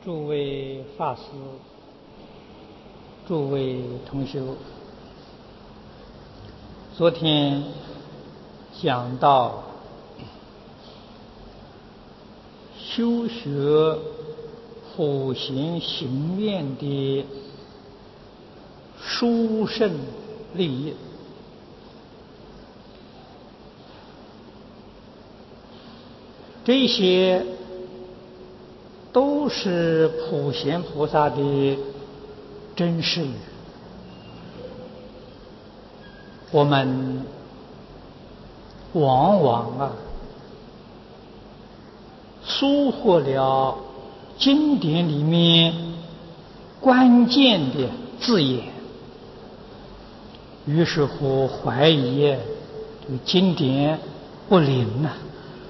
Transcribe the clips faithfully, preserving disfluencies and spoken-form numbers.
诸位法师、诸位同修，昨天讲到修学普贤行愿的殊胜利益，这些都是普贤菩萨的真实语。我们往往啊疏忽了经典里面关键的字眼，于是乎怀疑这个经典不灵啊，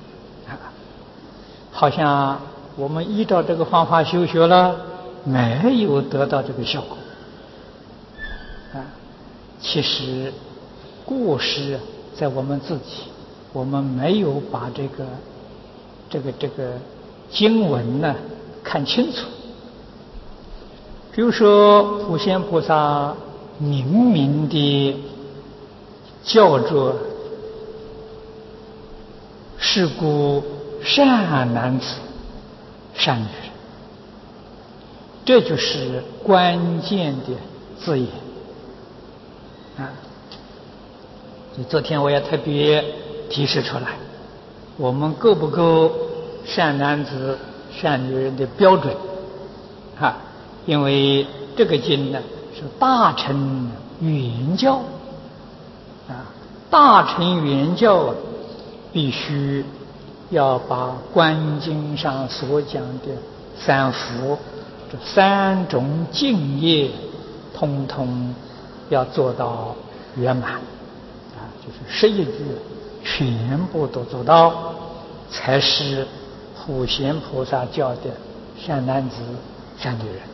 好像我们依照这个方法修学了，没有得到这个效果啊。其实过失在我们自己，我们没有把这个这个这个经文呢看清楚。比如说普贤菩萨明明的叫做是故善男子善女人，这就是关键的字眼啊。所以昨天我也特别提示出来，我们够不够善男子善女人的标准啊？因为这个经呢是大乘圆教啊，大乘圆教啊必须要把观经上所讲的三福这三种境业通通要做到圆满啊，就是十一句全部都做到，才是普贤菩萨教的善男子善女人。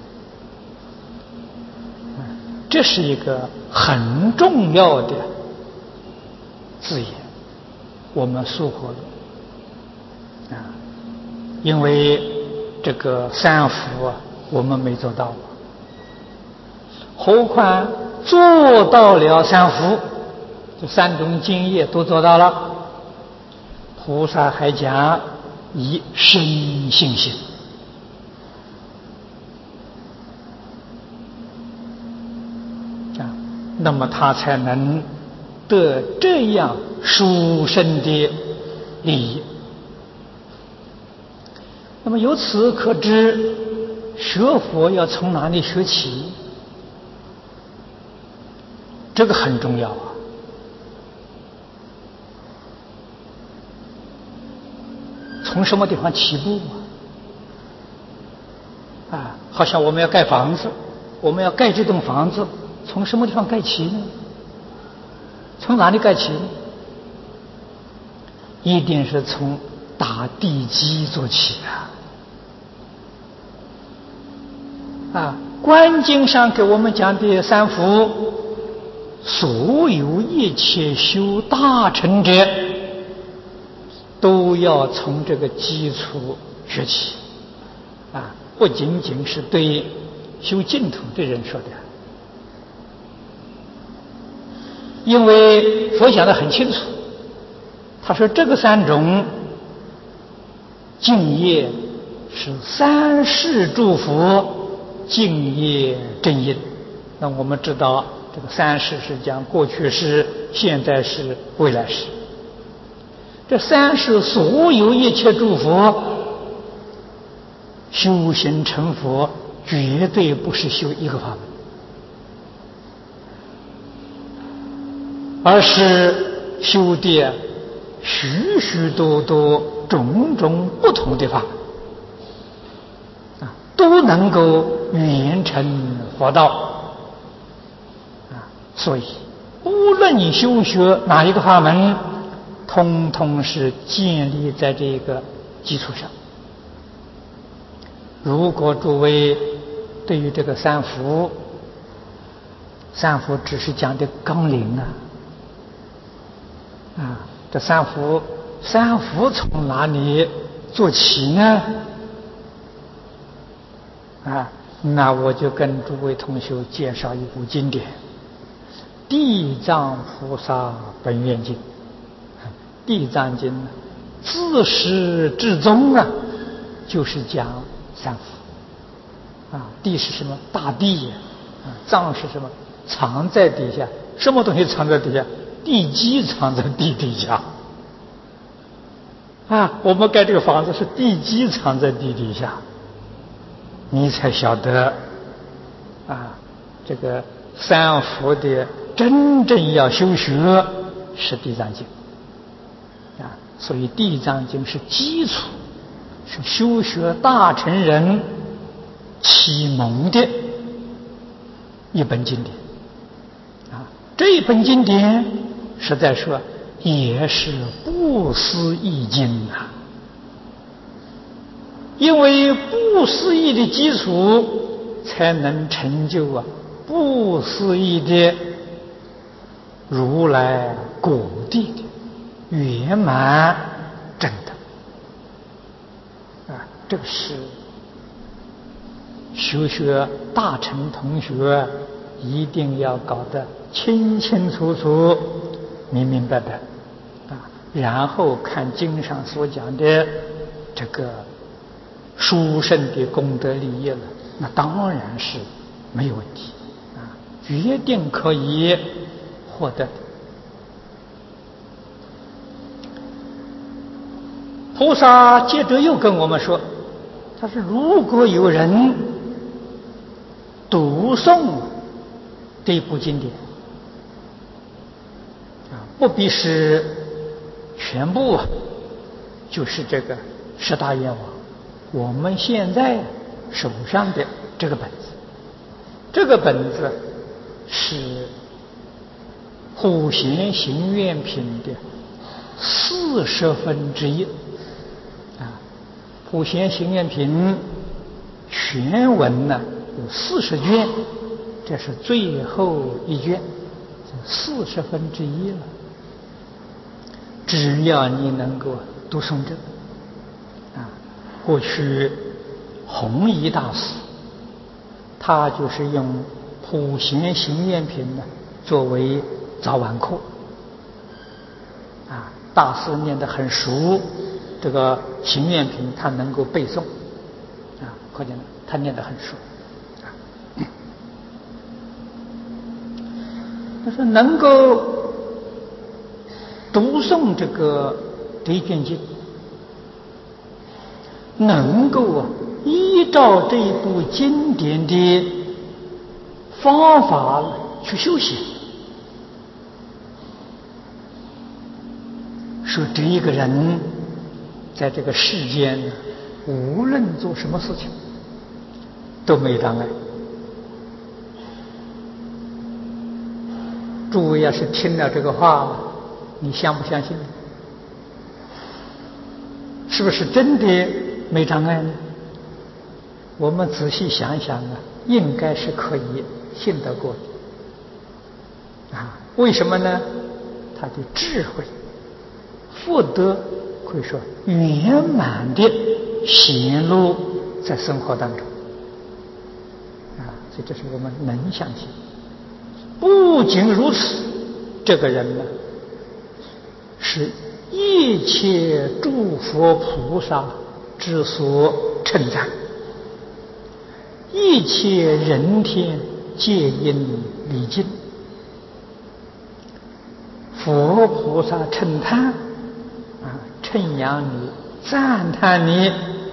这是一个很重要的字眼，我们疏忽了啊，因为这个三福啊我们没做到，何况做到了三福，这三种经业都做到了，菩萨还讲以深信心啊，那么他才能得这样殊胜的利益。那么由此可知，学佛要从哪里学起？这个很重要啊！从什么地方起步啊？啊，好像我们要盖房子，我们要盖这栋房子，从什么地方盖起呢？从哪里盖起呢？一定是从打地基做起啊！啊，观经上给我们讲的三福，所有一切修大乘者，都要从这个基础学起啊，不仅仅是对修净土的人说的，因为佛讲得很清楚，他说这个三种净业是三世诸佛净业正因。那我们知道这个三世是讲过去世、现在世、未来世，这三世所有一切诸佛修行成佛，绝对不是修一个法门，而是修的许许多多种种不同的法啊，都能够圆成佛道啊。所以无论你修学哪一个法门，通通是建立在这个基础上。如果诸位对于这个三福，三福只是讲的纲领啊，啊，这三福，三福从哪里做起呢？ 啊，那我就跟诸位同学介绍一部经典《地藏菩萨本愿经》。《地藏经》自始至终啊，就是讲三福。啊，地是什么？大地呀！啊，藏是什么？藏在底下。什么东西藏在底下？地基藏在地底下。啊，我们盖这个房子是地基藏在地底下，你才晓得啊，这个三福的真正要修学是地藏经啊，所以地藏经是基础，是修学大乘人启蒙的一本经典啊。这一本经典实在说也是不思议经啊，因为不思议的基础，才能成就啊不思议的如来果地的圆满真的啊。这个是修学大乘同学一定要搞得清清楚楚、明明白白啊，然后看经上所讲的这个殊胜的功德利益了，那当然是没有问题啊，决定可以获得的。菩萨接着又跟我们说，他说如果有人读诵这部经典啊，不必是全部啊，就是这个十大愿望。我们现在手上的这个本子，这个本子是普贤行愿品的四十分之一啊。普贤行愿品全文呢有四十卷，这是最后一卷，四十分之一了。只要你能够读诵这个啊，过去弘一大师他就是用普贤行愿品呢作为早晚课啊，大师念得很熟，这个行愿品他能够背诵啊，可见他念得很熟啊。他说能够读诵这个这卷经，能够啊依照这一部经典的方法去修行，说这一个人在这个世间无论做什么事情都没障碍。诸位要是听了这个话，你相不相信？是不是真的没障碍呢？我们仔细想想啊，应该是可以信得过的啊。为什么呢？他的智慧福德可以说圆满的显露在生活当中啊，所以这是我们能相信。不仅如此，这个人呢是一切诸佛菩萨之所称赞，一切人天皆因礼敬，佛菩萨称叹啊，称扬你，赞叹你，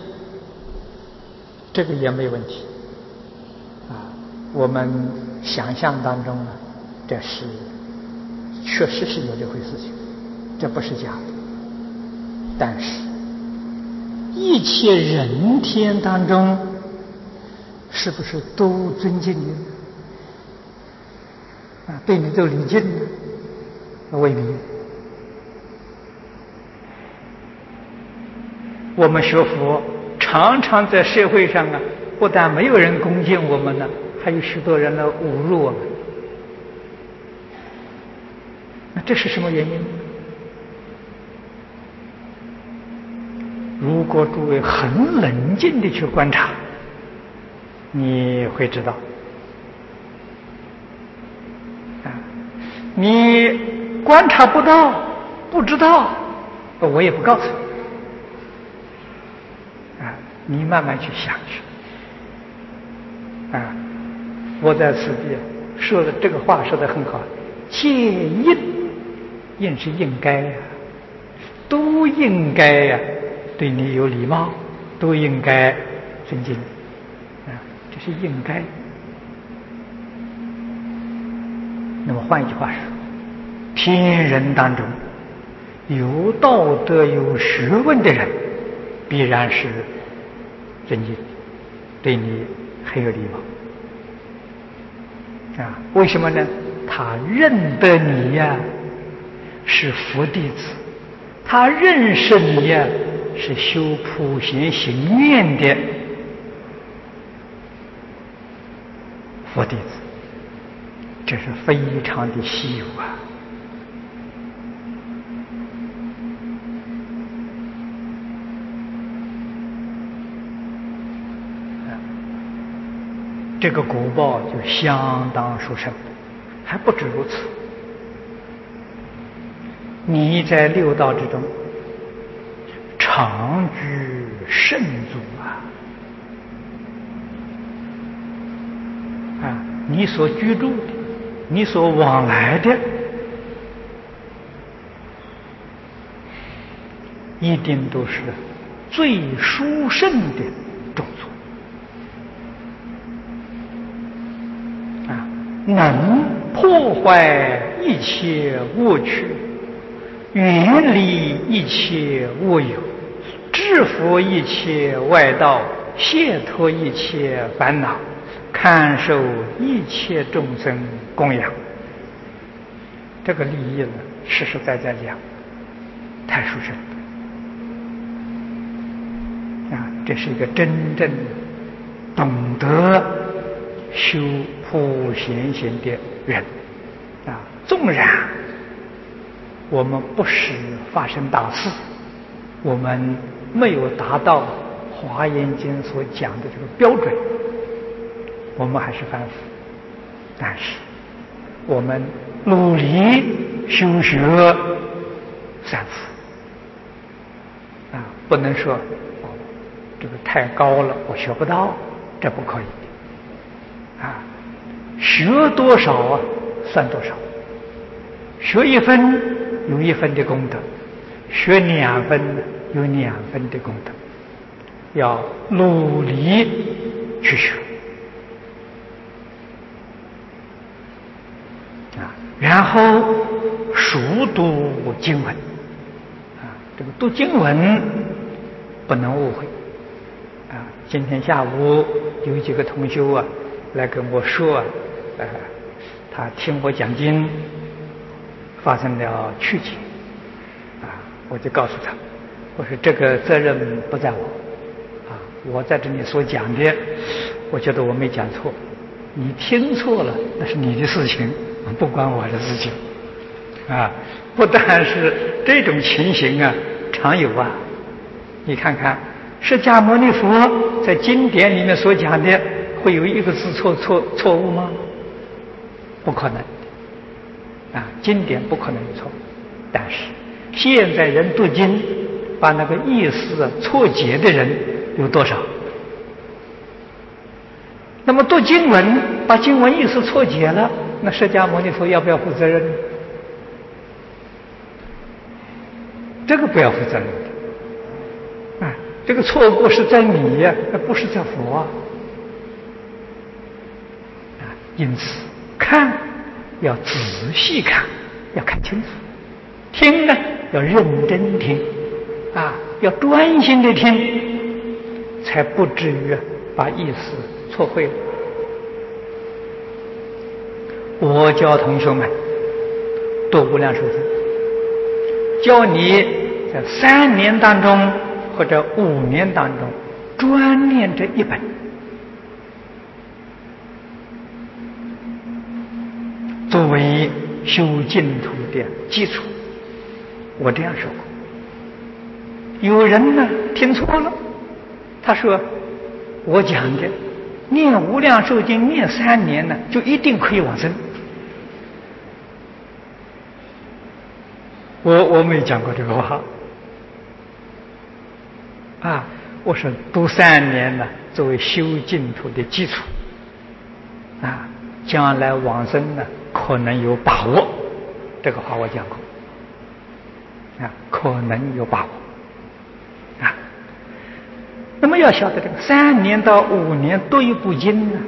这个也没问题啊。我们想象当中呢，这是确实是有这回事情，这不是假的。但是一切人天当中，是不是都尊敬你啊？对你都礼敬呢？未必。我们学佛常常在社会上啊，不但没有人恭敬我们呢，还有许多人来侮辱我们。那这是什么原因？如果诸位很冷静地去观察， 你会知道啊，你观察不到，不知道，我也不告诉你啊，你慢慢去想去啊。我在此地说的这个话说得很好，戒应，应是应该呀、啊，都应该呀、啊，对你有礼貌，都应该尊敬啊，这是应该。那么换一句话说，天人当中有道德有学问的人，必然是尊敬，对你很有礼貌啊。为什么呢？他认得你呀、啊、是佛弟子，他认识你呀、啊、是修普贤行愿的佛弟子，这是非常的稀有啊。这个果报就相当殊胜，还不止如此。你在六道之中常居圣祖啊，啊，你所居住的，你所往来的，一定都是最殊胜的种族。能破坏一切恶趣，远离一切恶有，制服一切外道，解脱一切烦恼，看受一切众生供养。这个利益呢，实实在在讲，太殊胜啊！这是一个真正懂得修普贤行的人啊，纵然我们不时发生大事，我们没有达到《华严经》所讲的这个标准，我们还是凡夫，但是我们努力修学三福啊，不能说哦这个太高了我学不到，这不可以啊。学多少啊，算多少。学一分有一分的功德，学两分有两分的功德，要努力去学啊。然后熟读经文啊，这个读经文不能误会啊。今天下午有几个同修啊来跟我说啊。呃，他听我讲经发生了曲解啊，我就告诉他，我说这个责任不在我啊，我在这里所讲的，我觉得我没讲错，你听错了那是你的事情，不关我的事情啊。不但是这种情形啊，常有啊。你看看释迦牟尼佛在经典里面所讲的，会有一个字错错错误吗？不可能啊，经典不可能有错。但是现在人读经把那个意思错解的人有多少？那么读经文把经文意思错解了，那释迦牟尼佛要不要负责任？这个不要负责任的啊，这个错过是在你呀、啊，不是在佛啊。啊，因此看要仔细看，要看清楚；听呢要认真听，啊，要专心的听，才不至于把意思错会了。我教同学们读无量寿经，教你在三年当中或者五年当中专念这一本，作为修净土的基础。我这样说过。有人呢听错了，他说我讲的念《无量寿经》念三年呢，就一定可以往生。我我没讲过这个话啊，我说读三年呢，作为修净土的基础啊，将来往生呢可能有把握，这个话我讲过啊，可能有把握啊。那么要晓得这个三年到五年读一部经呢，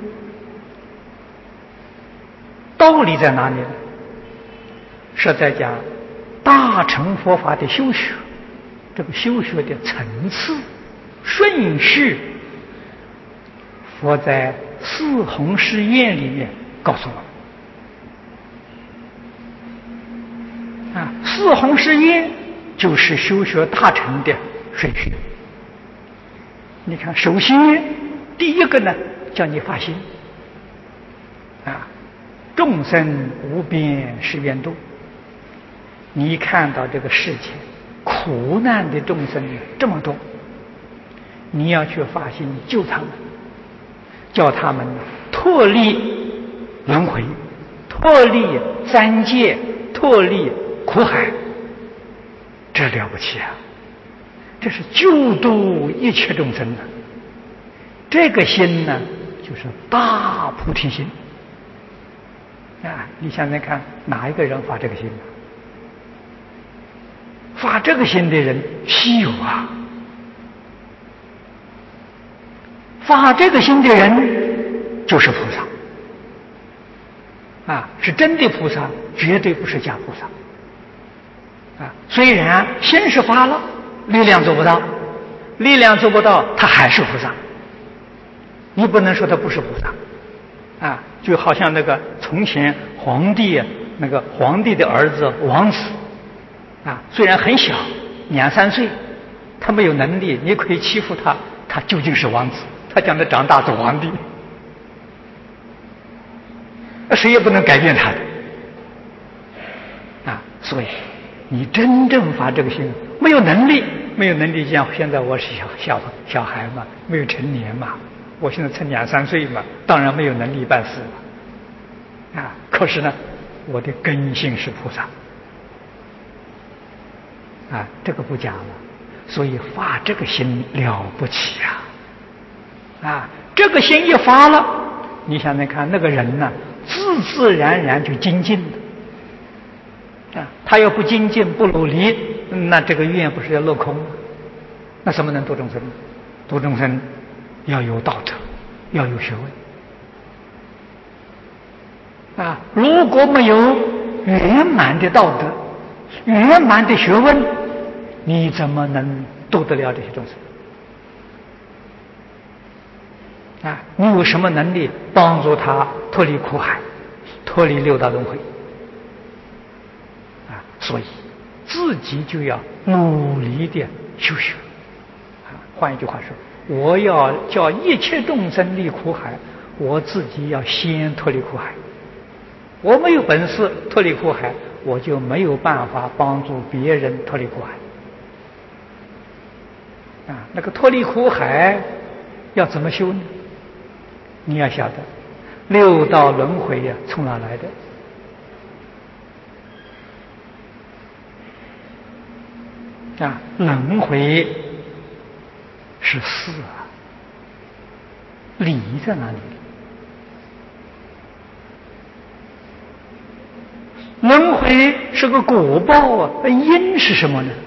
道理在哪里呢？是在讲大乘佛法的修学，这个修学的层次顺序，佛在四弘誓愿里面告诉我们啊，四弘誓愿就是修学大乘的顺序。你看，首先第一个呢，叫你发心啊，众生无边誓愿度。你看到这个世界苦难的众生这么多，你要去发心救他们，叫他们脱离轮回，脱离三界，脱离苦海，这了不起啊！这是救度一切众生的，这个心呢，就是大菩提心啊！你想想看，哪一个人发这个心呢？发这个心的人稀有啊！发这个心的人就是菩萨啊，是真的菩萨，绝对不是假菩萨啊！虽然心是发了，力量做不到，力量做不到，他还是菩萨。你不能说他不是菩萨啊！就好像那个从前皇帝那个皇帝的儿子王子啊，虽然很小，两三岁，他没有能力，你可以欺负他，他究竟是王子，他将来长大做皇帝，谁也不能改变他的啊！所以你真正发这个心，没有能力，没有能力，像现在我是小小小孩嘛，没有成年嘛，我现在才两三岁嘛，当然没有能力办事了啊！可是呢，我的根性是菩萨。啊，这个不讲了，所以发这个心了不起啊！啊，这个心一发了，你想想看，那个人呢，自自然然就精进的啊。他要不精进、不努力，那这个愿不是要落空吗？那什么能度众生？度众生要有道德，要有学问啊！如果没有圆满的道德，圆满的学问，你怎么能度得了这些众生啊？你有什么能力帮助他脱离苦海，脱离六道轮回啊？所以自己就要努力的修学啊。换一句话说，我要叫一切众生离苦海，我自己要先脱离苦海。我没有本事脱离苦海，我就没有办法帮助别人脱离苦海啊。那个脱离苦海要怎么修呢？你要晓得，六道轮回呀、啊，从哪来的啊？轮回是事啊，理在哪里？轮回是个果报啊，因是什么呢？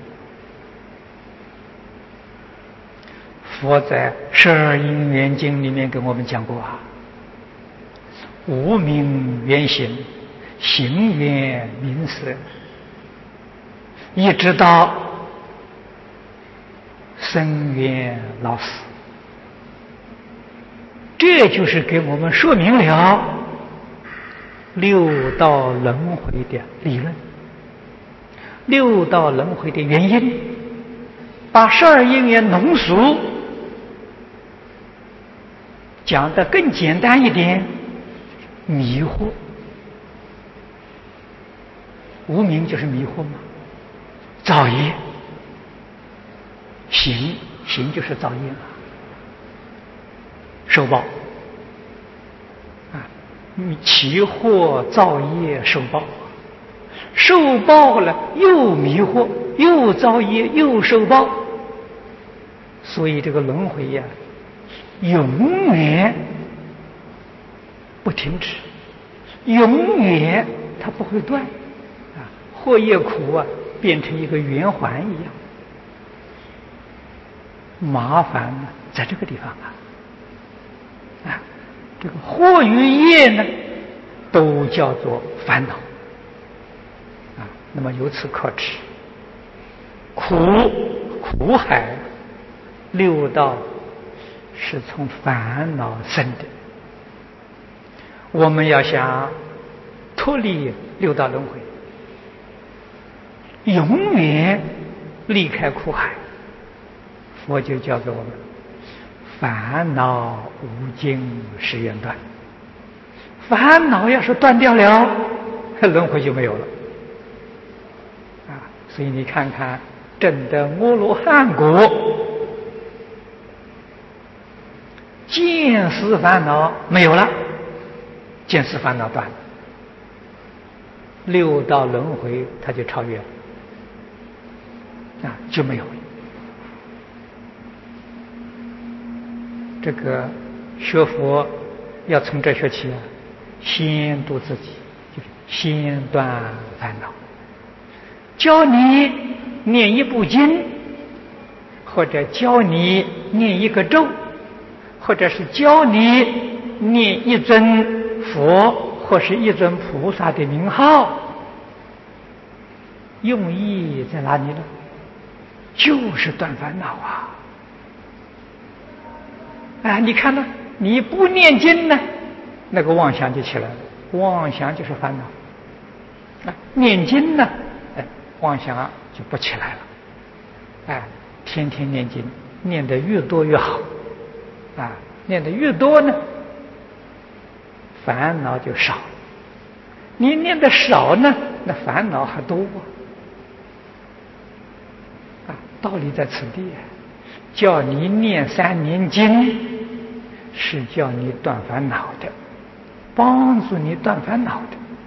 佛在《十二因缘经》里面跟我们讲过啊，无明缘行，行缘名色，一直到生缘老死，这就是给我们说明了六道轮回的理论，六道轮回的原因，把十二因缘浓缩讲得更简单一点，迷惑。无明就是迷惑嘛，造业，行行就是造业嘛，受报你起惑造业受报，受报了又迷惑，又造业，又受报，所以这个轮回呀、啊，永远不停止，永远它不会断啊！祸业苦啊，变成一个圆环一样，麻烦呢，在这个地方啊。啊，这个祸与业呢，都叫做烦恼啊。那么由此可知，苦苦海六道是从烦恼生的。我们要想脱离六道轮回，永远离开苦海，佛就教给我们：烦恼无尽誓愿断。烦恼要是断掉了，轮回就没有了啊！所以你看看，证得阿罗汉果，见思烦恼没有了，见思烦恼断了，六道轮回他就超越了啊，就没有了。这个学佛要从这学起啊，先度自己，就是先断烦恼。教你念一部经，或者教你念一个咒，或者是教你念一尊佛或是一尊菩萨的名号，用意在哪里呢？就是断烦恼啊！啊，你看呢？你不念经呢，那个妄想就起来了。妄想就是烦恼。啊，念经呢，哎，妄想就不起来了。哎，天天念经，念得越多越好。啊，念得越多呢，烦恼就少。你念得少呢，那烦恼还多。啊，道理在此地。叫你念三年经，是叫你断烦恼的，帮助你断烦恼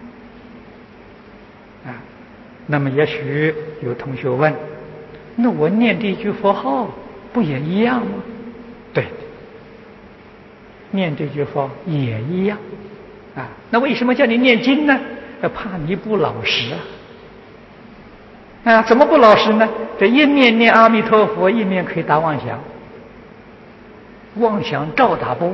的。啊，那么也许有同学问，那我念这句佛号不也一样吗？对的，念这句佛也一样。啊，那为什么叫你念经呢？怕你不老实啊。啊，怎么不老实呢？这一面念阿弥陀佛，一面可以打妄想，妄想照打不误。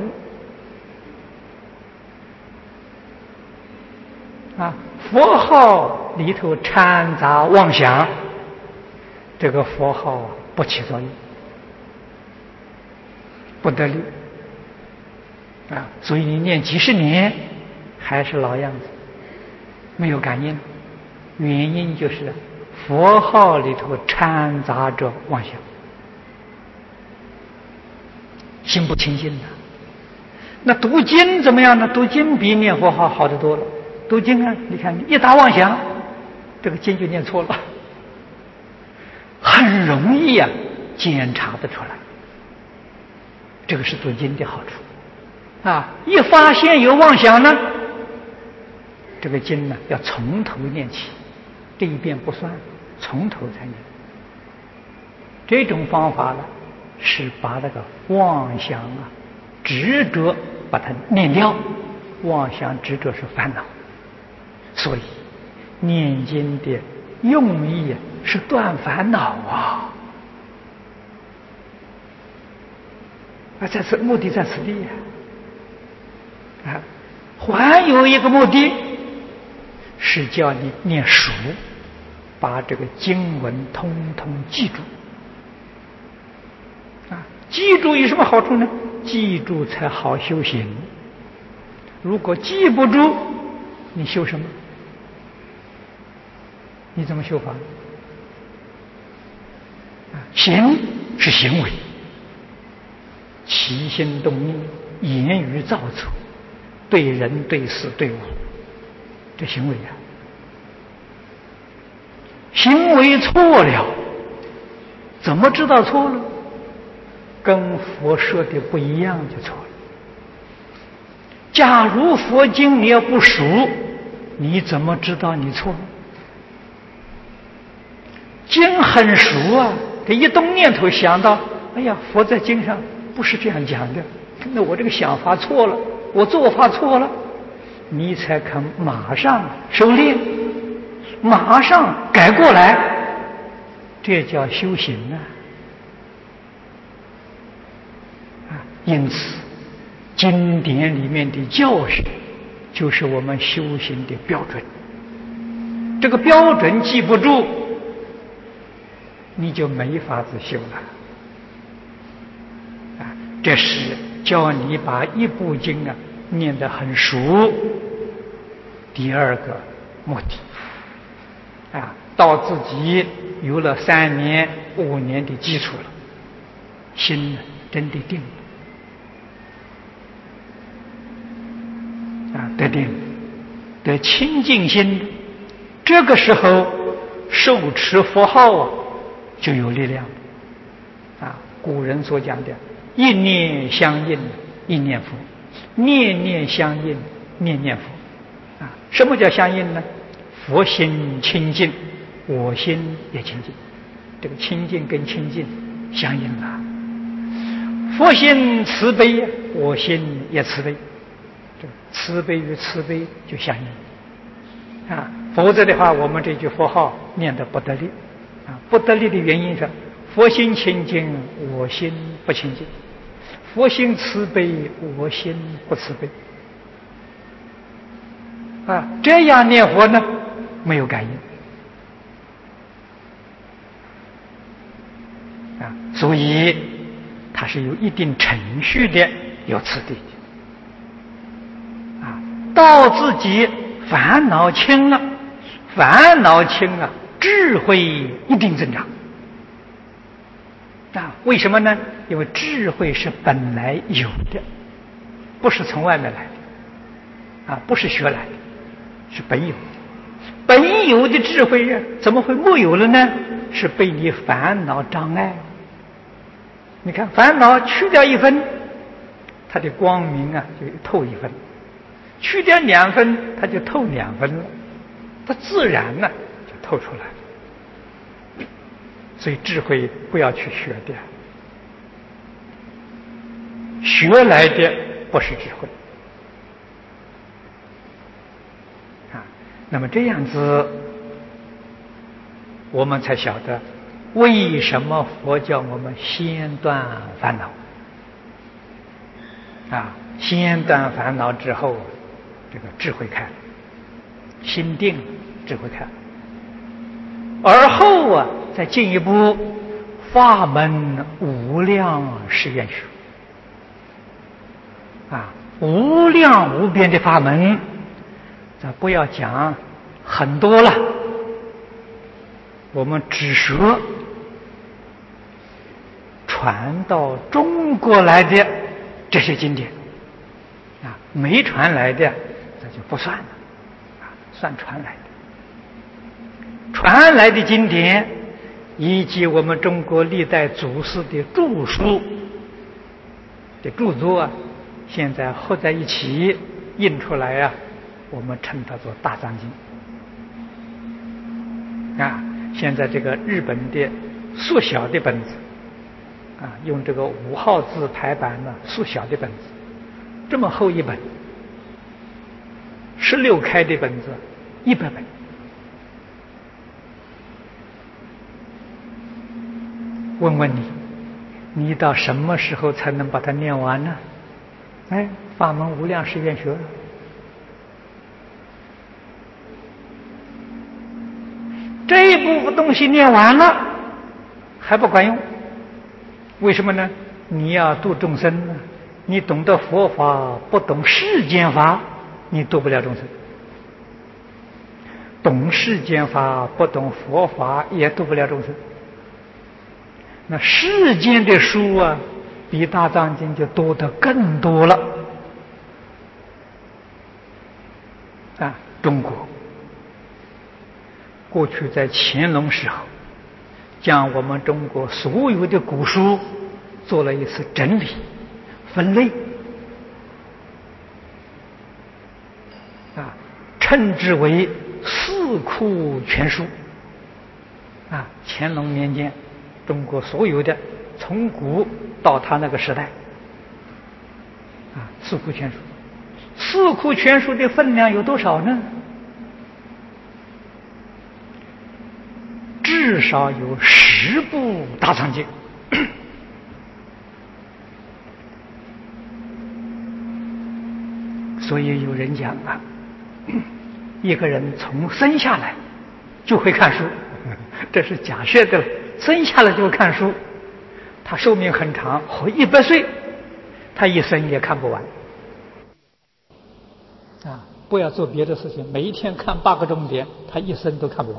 啊，佛号里头掺杂妄想，这个佛号不起作用，不得力。啊，所以你念几十年还是老样子，没有感应，原因就是佛号里头掺杂着妄想，心不清净的。那读经怎么样呢？读经比念佛号好得多了。读经啊，你看一打妄想，这个经就念错了，很容易啊检查得出来。这个是读经的好处啊！一发现有妄想呢，这个经呢要从头念起，这一遍不算，从头才念。这种方法呢，是把那个妄想啊、执着把它念掉。妄想执着是烦恼，所以念经的用意是断烦恼啊！啊，在此目的在此地啊！啊，还有一个目的是叫你念熟，把这个经文通通记住。啊，记住有什么好处呢？记住才好修行。如果记不住，你修什么？你怎么修法？啊，行是行为，起心动念、言语造作，对人、对事、对物，这行为啊，行为错了，怎么知道错了？跟佛说的不一样就错了。 假如佛经你要不熟，你怎么知道你错？经很熟啊，这一动念头想到，哎呀，佛在经上不是这样讲的，那我这个想法错了，我做法错了，你才肯马上收敛，马上改过来，这叫修行啊！啊，因此经典里面的教训就是我们修行的标准。这个标准记不住，你就没法子修了。啊，这是教你把一部经啊念得很熟。第二个目的，啊，到自己有了三年、五年的基础了，心呢真的定了，啊，得定，得清净心。这个时候受持佛号啊，就有力量。啊，古人所讲的“一念相应，一念佛；念念相应，念念佛”。啊，什么叫相应呢？佛心清净，我心也清净，这个清净跟清净相应了。佛心慈悲，我心也慈悲，这慈悲与慈悲就相应啊。否则的话，我们这句佛号念得不得力啊！不得力的原因是佛心清净，我心不清净；佛心慈悲，我心不慈悲。啊，这样念佛呢，没有感应啊，所以它是有一定程序的，有次第的啊。到自己烦恼轻了，烦恼轻了，智慧一定增长啊。为什么呢？因为智慧是本来有的，不是从外面来的啊，不是学来的。是本有的，本有的智慧呀，怎么会没有了呢？是被你烦恼障碍。你看，烦恼去掉一分，它的光明啊就透一分；去掉两分，它就透两分了，它自然呢、啊、就透出来了。所以智慧不要去学的，学来的不是智慧。那么这样子，我们才晓得为什么佛教我们先断烦恼啊，先断烦恼之后，这个智慧开了，心定，智慧开了，而后啊，再进一步法门无量誓愿学啊，无量无边的法门。不要讲很多了，我们只说传到中国来的这些经典啊，没传来的这就不算了啊，算传来的。传来的经典以及我们中国历代祖师的著书的著作啊，现在合在一起印出来啊，我们称它做大藏经啊。现在这个日本的缩小的本子啊，用这个五号字排版呢，缩小的本子，这么厚一本，十六开的本子，一百本。问问你，你到什么时候才能把它念完呢？哎，法门无量誓愿学。这一部分东西念完了还不管用，为什么呢？你要度众生呢，你懂得佛法，不懂世间法，你度不了众生；懂世间法，不懂佛法，也度不了众生。那世间的书啊，比大藏经就多得更多了啊！中国过去在乾隆时候，将我们中国所有的古书做了一次整理分类啊，称之为四库全书啊。乾隆年间，中国所有的从古到他那个时代啊，四库全书。四库全书的分量有多少呢？至少有十部大藏经。所以有人讲啊，一个人从生下来就会看书，这是假设的了。生下来就看书，他寿命很长，活一百岁，他一生也看不完。啊，不要做别的事情，每一天看八个钟点，他一生都看不完。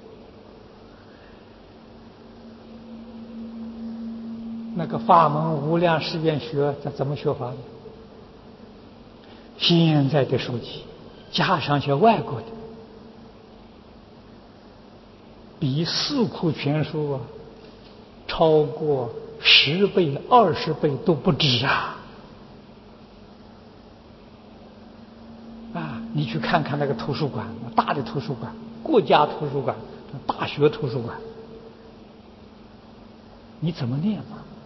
那个法门无量誓愿学，这怎么学法呢？现在的书籍加上些外国的，比四库全书啊超过十倍、二十倍都不止啊！啊，你去看看那个图书馆，大的图书馆，国家图书馆、大学图书馆，你怎么念嘛？